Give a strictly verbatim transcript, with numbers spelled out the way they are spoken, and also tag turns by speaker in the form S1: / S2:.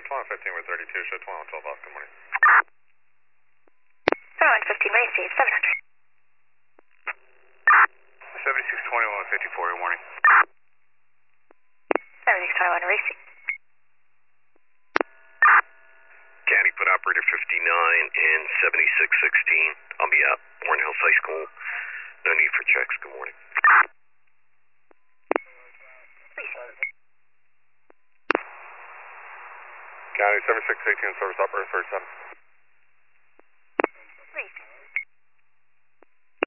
S1: twenty-one fifteen with thirty-two, show twenty-one twelve off, good morning.
S2: twenty-one fifteen Racy, seven hundred.
S1: seventy-six twenty-one fifty-four, good morning.
S2: seventy-six twenty-one Racy.
S3: Caddy put operator fifty-nine and seventy-six sixteen. I'll be out, Warren Hills High School. No need for checks, good morning.
S1: County seventy-six eighteen, service operator thirty-seven.